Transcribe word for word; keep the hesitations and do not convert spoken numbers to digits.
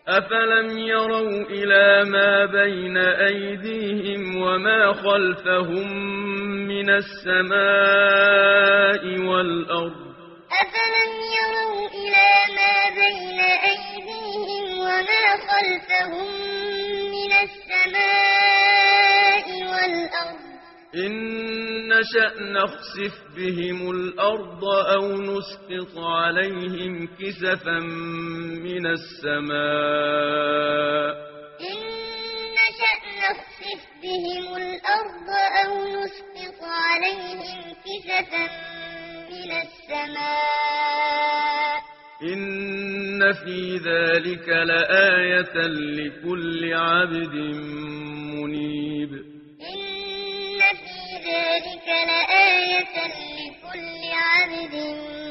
أفلم يروا إلى ما بين أيديهم وما خلفهم من السماء والأرض أفلم يروا إلى ما بين أيديهم وما خلفهم من السماء والأرض إن نشأ نخسف بهم الأرض أو نسقط عليهم كسفا من السماء إن نشأ نخسف بهم الأرض أو نسقط عليهم كسفا من السماء إن في ذلك لآية لكل عبد منيب إن في ذلك لآية لكل عبد